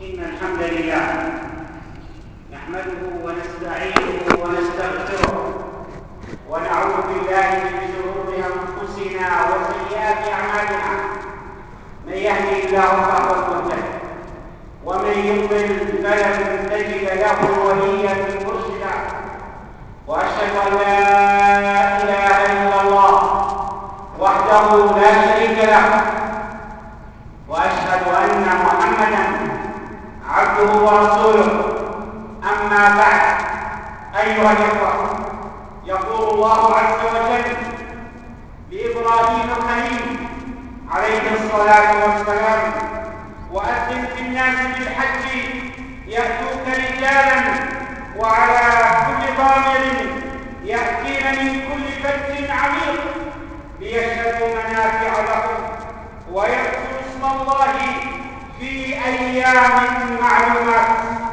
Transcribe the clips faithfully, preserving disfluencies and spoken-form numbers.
إن الحمد لله نحمده ونستعينه ونستغفره ونعوذ بالله من شرور أنفسنا وسيئات أعمالنا. من يهده الله فهو المهتد ومن يضلل فلن تجد له وليا مرشدا. وأشهد أن لا إله إلا الله وحده لا شريك له، وأشهد أن محمدا عبده ورسوله. أما بعد، أيها الإخوة، يقول الله عز وجل لإبراهيم الخليل عليه الصلاة والسلام: وأذن في الناس بالحج يأتوك رجالا وعلى كل ضامر يأتين من كل فج عميق ليشهدوا منافع لهم ويذكروا اسم الله في أيام معلومات.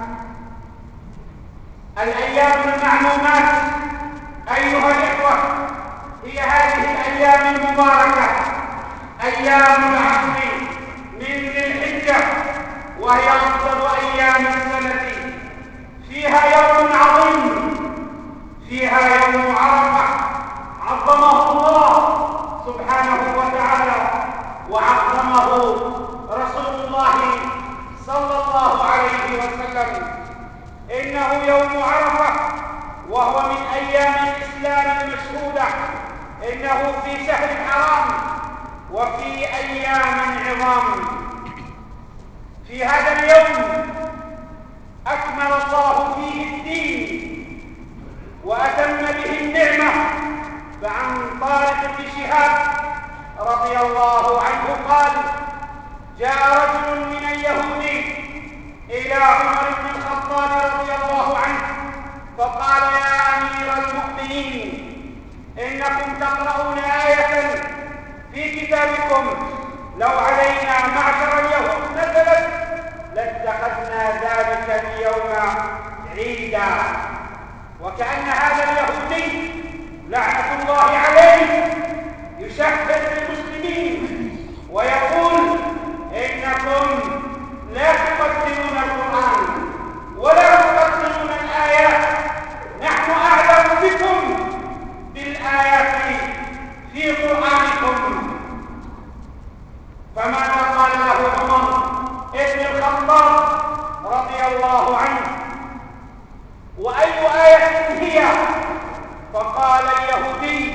الأيام المعلومات أيها الإخوة هي هذه الأيام المباركة، أيام العشر من ذي الحجة، وهي أفضل أيام السنة. فيها يوم عظيم، فيها يوم عرفة عظمه الله سبحانه وتعالى وعظمه رسول الله صلى الله عليه وسلم. إنه يوم عرفة وهو من أيام الإسلام المشهودة. إنه في شهر حرام وفي أيام عظام. في هذا اليوم أكمل الله فيه الدين وأتم به النعمة. فعن طارق بن شهاب رضي الله عنه قال: جاء رجل من اليهود إلى عمر بن الخطاب رضي الله عنه فقال: يا أمير المؤمنين، إنكم تقرؤون آية في كتابكم لو علينا معشر اليهود نزلت لاتخذنا ذلك اليوم عيدا. وكأن هذا اليهودي لعنة الله عليه يشهد للمسلمين ويقول: إنكم لا تقدمون القرآن ولا تقدمون الآيات، نحن أعلم بكم بالآيات في قرآنكم. فماذا قال له عمر ابن الخطاب رضي الله عنه: وأي آية هي؟ فقال اليهودي: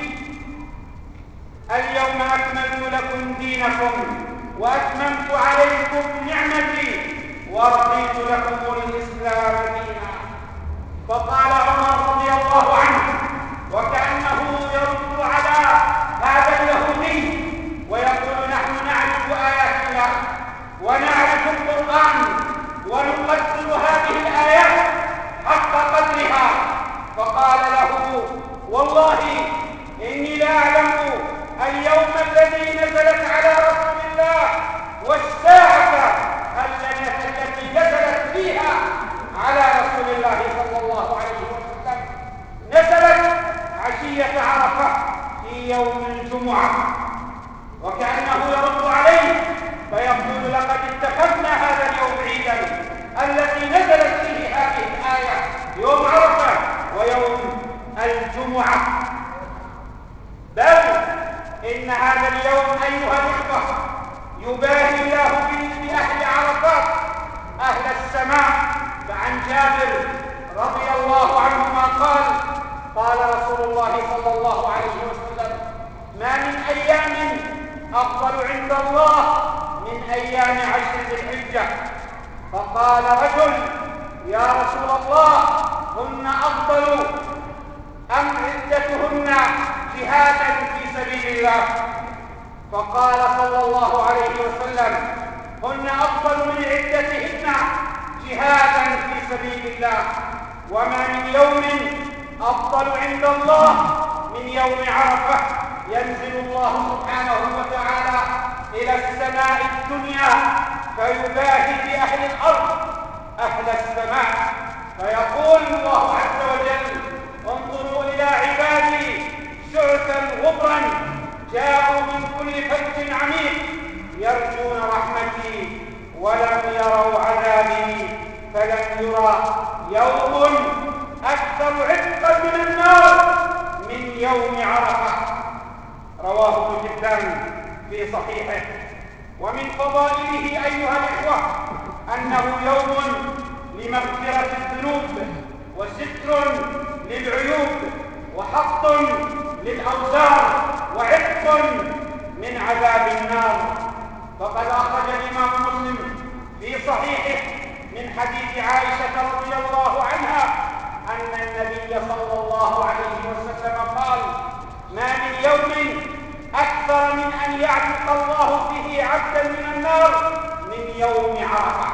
اليوم أكملت لكم دينكم وأتممت عليكم نعمتي ورضيت لكم الإسلام دينا. فقال عمر رضي الله عنه وكأنه يرد على هذا اليهودي ويقول: نحن نعرف آيات الله ونعرف القرآن ونقدر هذه الآيات حق قدرها. فقال له: والله إني لا أعلم اليوم الذي نزلت على رسول الله والساعة التي نزلت فيها على رسول الله صلى الله عليه وسلم. نزلت عشية عرفة في يوم الجمعة. وكأنه يرد عليه فيقول: لقد اتخذنا هذا اليوم عيدا الذي نزلت فيه هذه الآية، يوم عرفة ويوم الجمعة. بل إن هذا اليوم أيها الإخوة يباهي الله به بأهل عرفات أهل السماء. فعن جابر رضي الله عنهما قال: قال رسول الله صلى الله عليه وسلم: ما من أيام أفضل عند الله من أيام عشر ذي الحجة. فقال رجل: يا رسول الله، هن أفضل أم عدتهن جهادا في سبيل الله؟ فقال صلى الله عليه وسلم: هن أفضل من عدتهن جهادا في سبيل الله. وما من يوم أفضل عند الله من يوم عرفة. ينزل الله سبحانه وتعالى إلى السماء الدنيا فيباهي بأهل الأرض أهل السماء، فيقول الله عز وجل: انظروا إلى عبادي شعثا غبرا جاءوا من كل فج عميق يرجون رحمتي ولم يروا عذابي فلم يرى يوم أكثر عتقا من النار من يوم عرفة. رواه ابن حبان في صحيحه. ومن فضائله أيها الإخوة أنه يوم لمغفرة الذنوب وستر للعيوب وحط للأوزار وعتق من عذاب النار. فقد أخرج الإمام مسلم في صحيحه من حديث عائشة رضي الله عنها أن النبي صلى الله عليه وسلم قال: ما من يوم أكثر من أن يعتق الله فيه عبدا من النار من يوم عرفة.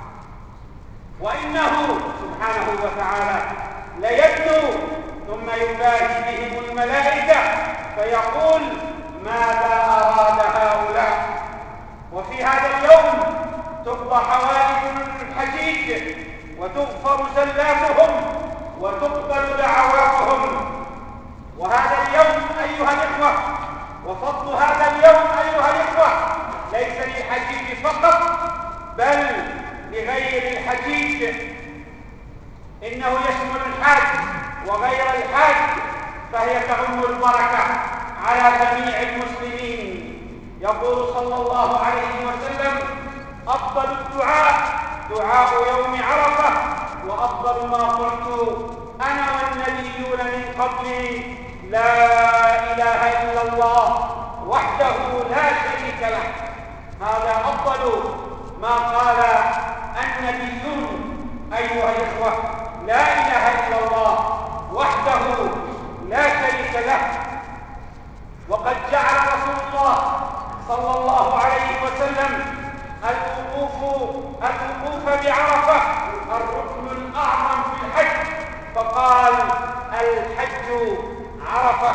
وإنه سبحانه وتعالى ليدنو ثم يباهي بهم الملائكة فيقول: ماذا أراد هؤلاء؟ وفي هذا اليوم تقضى حوائج الحجيج وتغفر زلاتهم وتقبل دعواتهم. وهذا اليوم أيها الإخوة وفضل هذا اليوم أيها الإخوة ليس للحجيج فقط بل لغير الحجيج، إنه يشمل الحاج وغير الحاج، فهي تعم البركة على جميع المسلمين. يقول صلى الله عليه وسلم: أفضل الدعاء دعاء يوم عرفة، وأفضل ما قلت أنا والنبيون من قبلي: لا إله إلا الله وحده لا شريك له. هذا أفضل ما قال النبيون أيها الإخوة: لا إله إلا الله وحده لا شريك له. وقد جعل رسول الله صلى الله عليه وسلم الوقوف الوقوف بعرفة الركن الأعظم في الحج، فقال: الحج عرفة.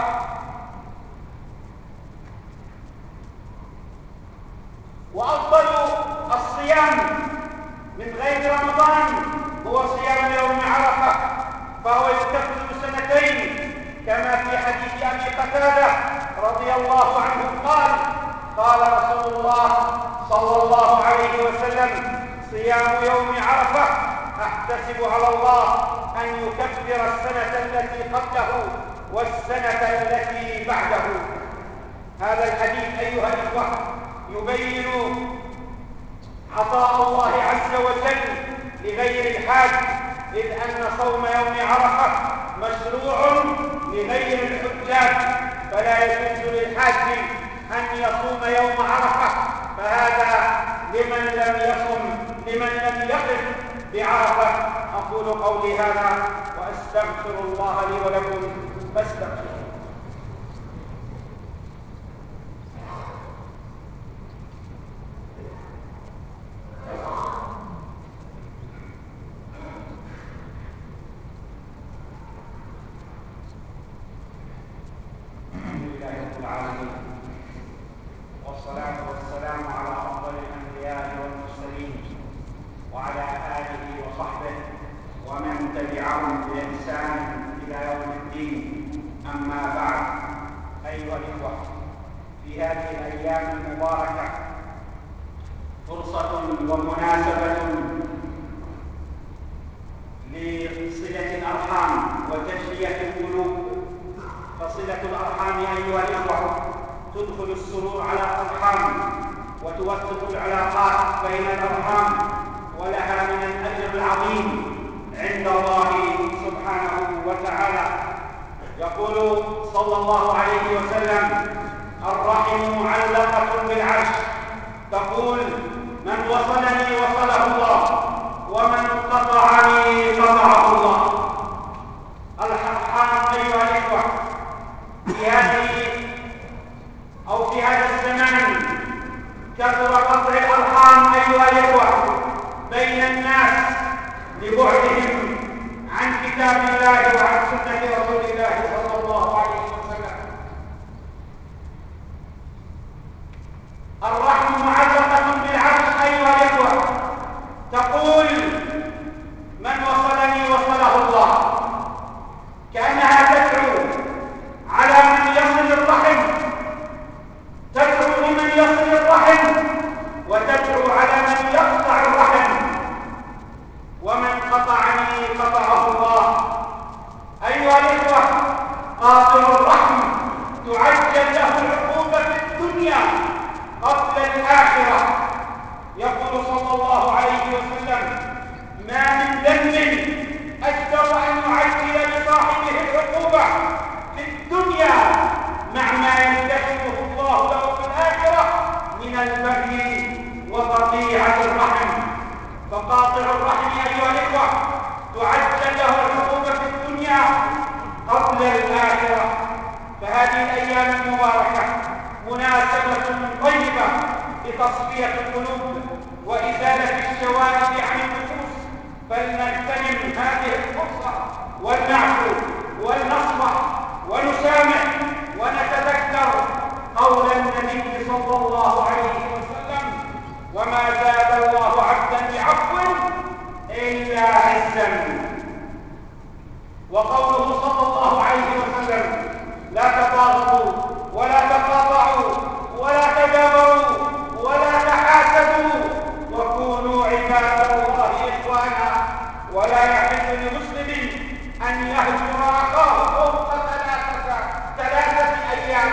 وأفضل الصيام من غير رمضان هو صيام يوم عرفة، فهو يكفر سنتين، كما في حديث أبي قتادة رضي الله عنه قال: قال رسول الله صلى الله عليه وسلم: صيام يوم عرفة أحتسب على الله أن يكفر السنة التي قبله والسنة التي بعده. هذا الحديث أيها الإخوة يبين عطاء الله عز وجل لغير الحاج، إذ أن صوم يوم عرفة مشروع لغير الحجاج، فلا يجوز للحاج أن يصوم يوم عرفة، فهذا لمن لم يصم لمن لم يقف بعرفة. أقول قولي هذا وأستغفر الله لي ولكم فاستغفروه. والصلاة والسلام على أفضل الأنبياء والمرسلين وعلى آله وصحبه ومن تبعهم بإحسان إلى يوم الدين. أما بعد، أيها الإخوة، في هذه الأيام المباركة فرصة ومناسبة لصلة الأرحام وتجلية القلوب. فصلة الأرحام أيها الإخوة تدخل السرور على الأرحام وتوثق العلاقات بين الأرحام، ولها من الأجر العظيم عند الله سبحانه وتعالى. يقول صلى الله عليه وسلم: الرحم معلقة بالعرش، تقول: من وصلني وصله الله، ومن قطعني قطعه الله. الأرحام أيها الإخوة في هذه أو في هذا الزمان كثر قطع الأرحام أيها الإخوة بين الناس لبعدهم عن كتاب الله وعن سنة رسول الله صلى الله عليه وسلم. الرحم معلقة بالعرش أيها الإخوة، الآخرة. يقول صلى الله عليه وسلم: ما من ذنب أجدر أن يعجل لصاحبه العقوبة في الدنيا مع ما يدخره الله له في الآخرة من البغي وقطيعة الرحم. فقاطع الرحم أيها الإخوة تعجل له العقوبة في الدنيا قبل الآخرة. فهذه الأيام المباركة مناسبة طيبة لتصفية القلوب وإزالة الشوائب عن النفوس، فلنغتنم هذه الفرصة ولنعفو ولنصفح ونسامح ونتذكر قول النبي صلى الله عليه وسلم: وما زاد الله عبدا بعفو إلا عزا. وقوله صلى الله عليه وسلم: لا تباغضوا ولا تقاطعوا ولا تدابروا ولا تحاسدوا وكونوا عباد الله إخوانا. ولا يحل لمسلم أن يهجر أخاه فوق ثلاثة ثلاثة أيام.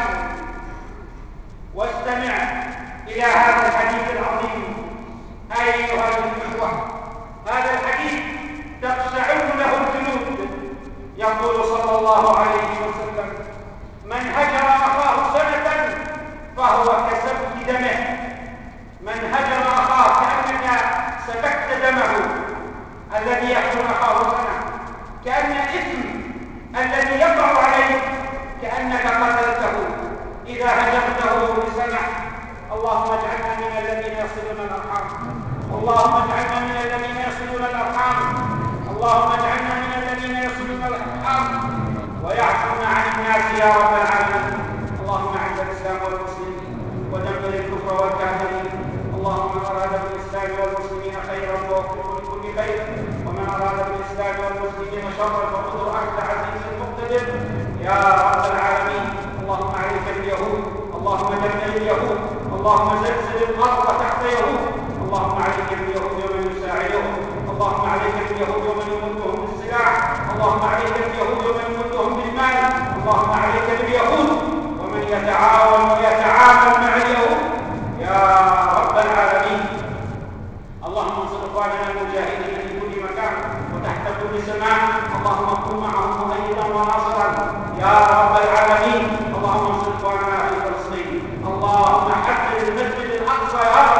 واستمع إلى هذا الحديث العظيم أيها الإخوة. هذا الحديث تقشعر له الجلود. يقول صلى الله عليه وسلم: من هجر أخاه سنة فهو كسفك دمه. من هجر أخاه كأنك سفكت دمه. الذي يهجر أخاه سنة كأن الإثم الذي يقع عليه كأنك قتلته إذا هجرته بسنة. اللهم اجعلنا من الذين يصلون الأرحام. اللهم اجعلنا من الذين يصلون الأرحام. اللهم اجعلنا من الذين يصلون الأرحام ويعفون عن الناس يا رب العالمين. اللهم اعز الإسلام والمسلمين ودمر الكفر والكافرين. اللهم من أراد بالإسلام والمسلمين خيرا فوفقه لكل خير، ومن أراد بالإسلام والمسلمين شرا فخذه أخذ عزيز مقتدر يا رب العالمين. اللهم عليك باليهود، اللهم دمر اليهود، اللهم زلزل الأرض تحت يهود. اللهم عليك باليهود ومن يساعدهم. اللهم عليك باليهود ومن يمدهم بالسلاح. اللهم عليك باليهود ومن يمدهم بالمال. اللهم عليك باليهود ومن يتعاون ويتعامل مع اليهود يا رب العالمين. اللهم انصر اخواننا المجاهدين في كل مكان وتحت كل سماء. اللهم كن معهم مؤيدا وناصرا يا رب العالمين. اللهم انصر اخواننا في فلسطين. اللهم حفظ المسجد الاقصى يا